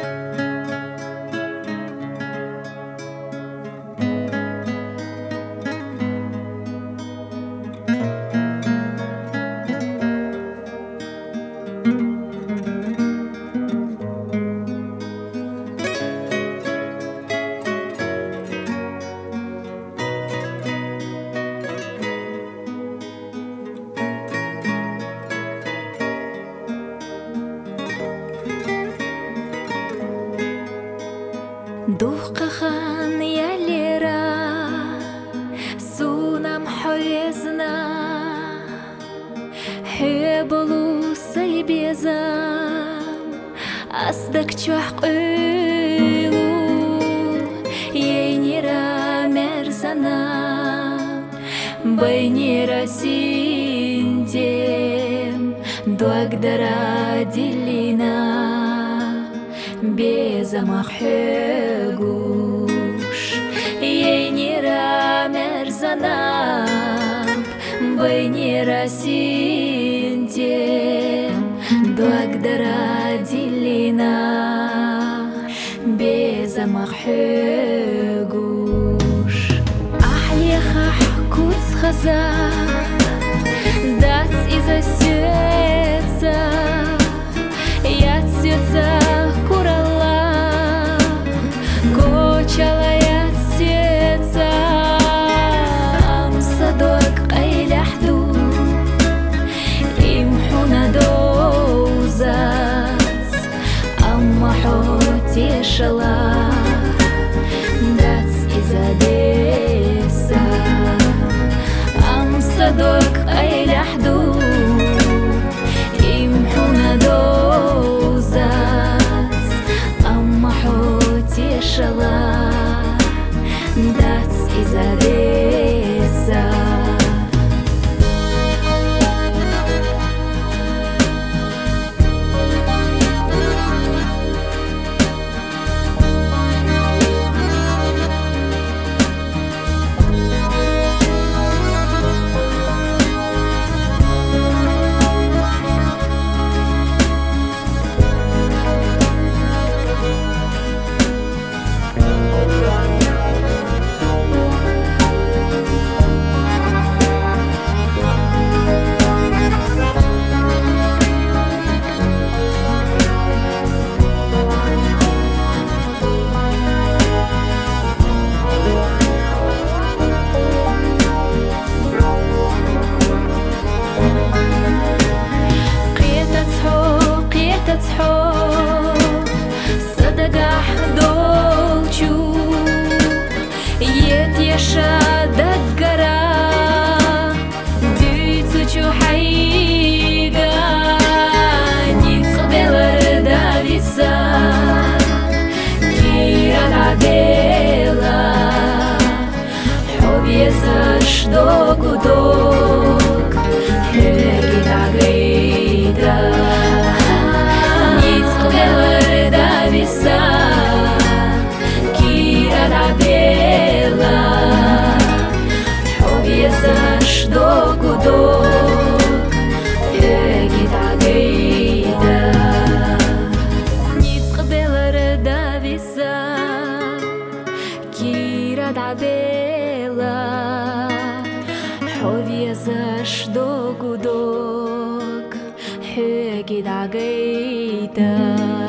Духкахан ялера сунам хоезна хеболу сайбезам астак чуахкылу ейнера мерзана байнера синдем дуагдара дилина безамахэгуш ейнера мерзанам байнера синдем дуагдара дилина безамахэгуш ахьеха хкуц хаза дац изо сердца я цвета курала кочалая сердца садок айляхду имхуна доузац аммахоти шала дац изадеса садок айляхду имхуна доузац аммахоти шала дац изадеса до гудок хегида гейда ниц беледа виса кира да бела ховезаш до гудок хегида гейда ниц беледа виса кира да бела ховезаш до гудок хегида гейда